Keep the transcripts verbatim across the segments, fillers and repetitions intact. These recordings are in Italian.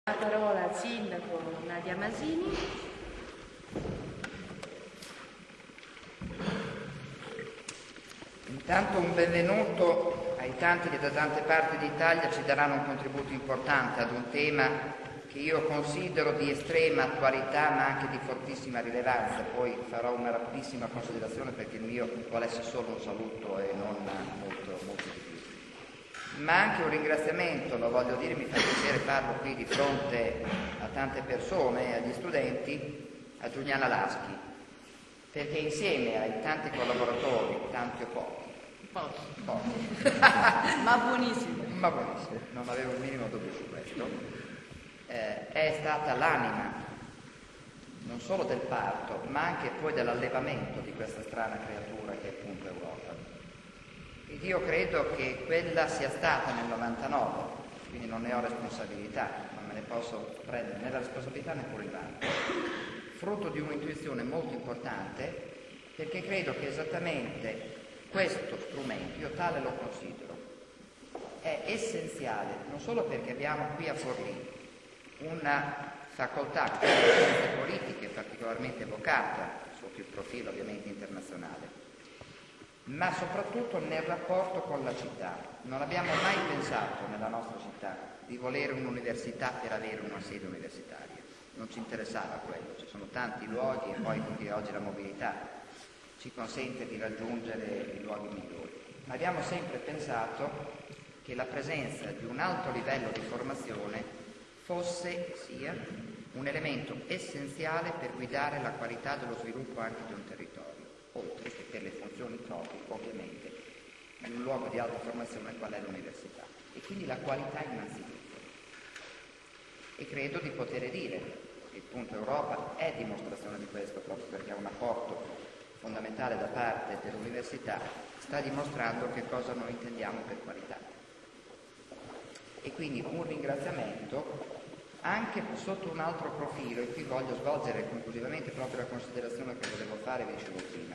La parola al sindaco Nadia Masini. Intanto un benvenuto ai tanti che da tante parti d'Italia ci daranno un contributo importante ad un tema che io considero di estrema attualità ma anche di fortissima rilevanza. Poi farò una rapidissima considerazione perché il mio vuole essere solo un saluto e non molto, molto di più. Ma anche un ringraziamento, lo voglio dire, mi fa piacere farlo qui di fronte a tante persone, agli studenti, a Giuliana Laschi, perché insieme ai tanti collaboratori, tanti o pochi, Pochi. pochi, Ma buonissimo. ma buonissimo, non avevo il minimo dubbio su questo, eh, è stata l'anima non solo del parto, ma anche poi dell'allevamento di questa strana creatura che è appunto Europa. Ed io credo che quella sia stata nel novantanove, quindi non ne ho responsabilità, non me ne posso prendere né la responsabilità neppure il vanto, frutto di un'intuizione molto importante, perché credo che esattamente questo strumento, io tale lo considero, è essenziale non solo perché abbiamo qui a Forlì una facoltà di scienze politiche particolarmente evocata sotto il profilo ovviamente internazionale, ma soprattutto nel rapporto con la città. Non abbiamo mai pensato nella nostra città di volere un'università per avere una sede universitaria, non ci interessava quello, ci sono tanti luoghi e poi quindi oggi la mobilità ci consente di raggiungere i luoghi migliori, ma abbiamo sempre pensato che la presenza di un alto livello di formazione fosse, sia, un elemento essenziale per guidare la qualità dello sviluppo anche di un territorio, oltre che per le funzioni proprie, ovviamente, di un luogo di alta formazione qual è l'università. E quindi la qualità innanzitutto. E credo di poter dire che il punto Europa è dimostrazione di questo, proprio perché ha un apporto fondamentale da parte dell'università, sta dimostrando che cosa noi intendiamo per qualità. E quindi un ringraziamento anche sotto un altro profilo, e qui voglio svolgere conclusivamente proprio la considerazione che volevo fare, vi dicevo prima.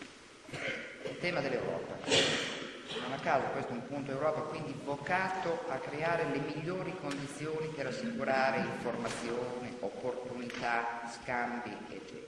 Il tema dell'Europa. Non a caso questo è un punto Europa, quindi vocato a creare le migliori condizioni per assicurare informazione, opportunità, scambi, eccetera.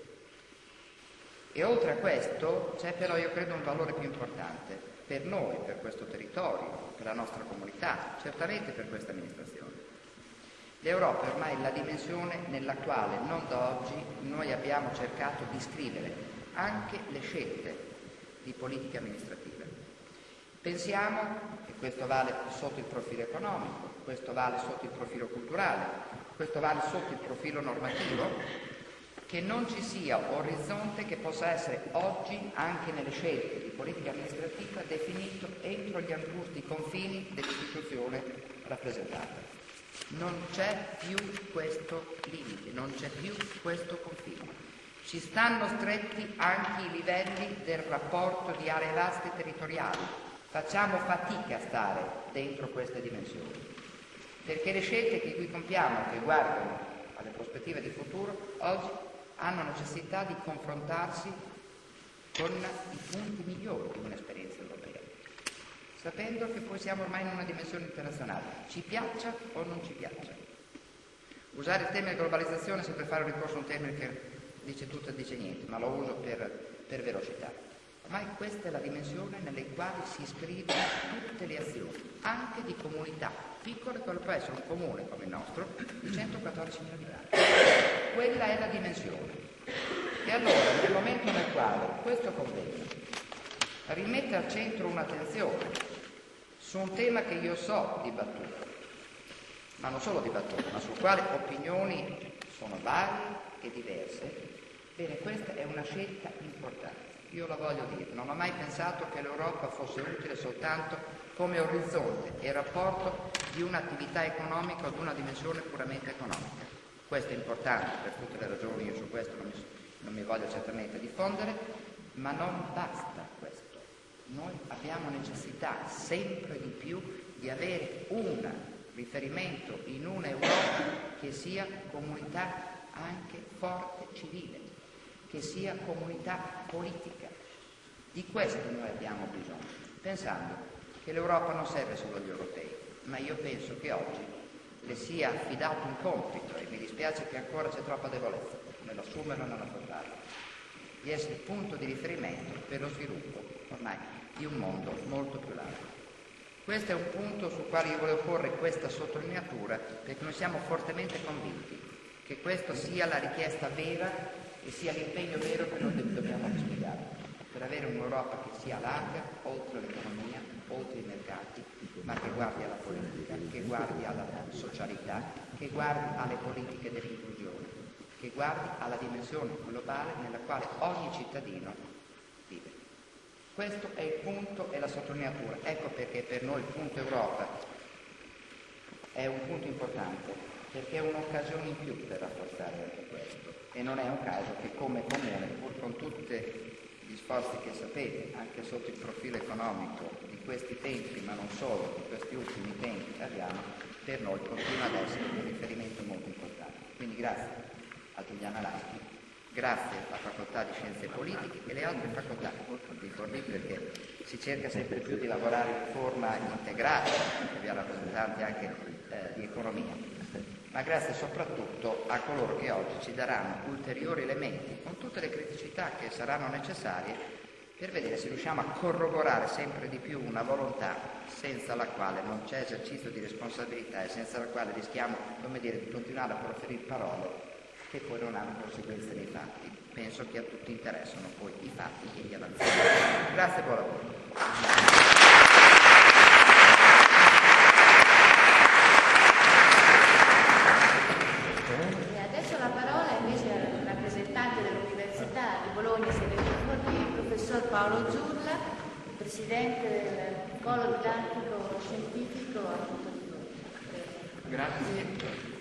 E oltre a questo c'è però, io credo, un valore più importante per noi, per questo territorio, per la nostra comunità, certamente per questa amministrazione. L'Europa è ormai la dimensione nella quale, non da oggi, noi abbiamo cercato di scrivere anche le scelte di politica amministrativa. Pensiamo, e questo vale sotto il profilo economico, questo vale sotto il profilo culturale, questo vale sotto il profilo normativo, che non ci sia orizzonte che possa essere oggi, anche nelle scelte di politica amministrativa, definito entro gli angusti confini dell'istituzione rappresentata. Non c'è più questo limite, non c'è più questo confine. Ci stanno stretti anche i livelli del rapporto di aree vaste territoriali. Facciamo fatica a stare dentro queste dimensioni, perché le scelte che qui compiamo, che guardano alle prospettive di futuro, oggi hanno necessità di confrontarsi con i punti migliori di un'esperienza europea, sapendo che poi siamo ormai in una dimensione internazionale, ci piaccia o non ci piaccia. Usare il termine globalizzazione è sempre fare un ricorso a un termine che dice tutto e dice niente, ma lo uso per, per velocità. Ormai questa è la dimensione nelle quali si iscrivono tutte le azioni, anche di comunità piccole, quello può essere un comune come il nostro, di centoquattordicimila abitanti. Quella è la dimensione. E allora, nel momento nel quale questo convegno rimette al centro un'attenzione su un tema che io so dibattuto, ma non solo dibattuto, ma sul quale opinioni sono varie e diverse, bene, questa è una scelta importante. Io la voglio dire, non ho mai pensato che l'Europa fosse utile soltanto come orizzonte e rapporto di un'attività economica o di una dimensione puramente economica. Questo è importante per tutte le ragioni, io su questo non mi, non mi voglio certamente diffondere, ma non basta questo. Noi abbiamo necessità sempre di più di avere un riferimento in un'Europa che sia comunità anche forte civile, che sia comunità politica. Di questo noi abbiamo bisogno, pensando che l'Europa non serve solo agli europei, ma io penso che oggi le sia affidato un compito, e mi dispiace che ancora c'è troppa debolezza nell'assumerlo e nell'affrontarlo, di essere il punto di riferimento per lo sviluppo ormai di un mondo molto più largo. Questo è un punto sul quale io volevo porre questa sottolineatura, perché noi siamo fortemente convinti che questa sia la richiesta vera e sia l'impegno vero che noi dobbiamo dispiegare per avere un'Europa che sia larga, oltre l'economia, oltre i mercati, ma che guardi alla politica, che guardi alla socialità, che guardi alle politiche dell'inclusione, che guardi alla dimensione globale nella quale ogni cittadino vive. Questo è il punto e la sottolineatura. Ecco perché per noi il punto Europa è un punto importante, perché è un'occasione in più per rafforzare anche questo. E non è un caso che come comune, pur con tutti gli sforzi che sapete, anche sotto il profilo economico di questi tempi, ma non solo, di questi ultimi tempi che abbiamo, per noi continua ad essere un riferimento molto importante. Quindi grazie a Giuliana Laschi, grazie alla Facoltà di Scienze Politiche e le altre facoltà di Forlì, perché si cerca sempre più di lavorare in forma integrata, abbiamo rappresentanti anche eh, di economia, ma grazie soprattutto a coloro che oggi ci daranno ulteriori elementi, con tutte le criticità che saranno necessarie, per vedere se riusciamo a corroborare sempre di più una volontà senza la quale non c'è esercizio di responsabilità e senza la quale rischiamo, come dire, di continuare a proferire parole che poi non hanno conseguenze nei fatti. Penso che a tutti interessano poi i fatti e gli avanzamenti. Grazie e buon lavoro. E adesso la parola invece al rappresentante dell'Università di Bologna, Saverio Forlì, il professor Paolo Giurla, presidente del Polo Didattico Scientifico a Montevideo. Grazie.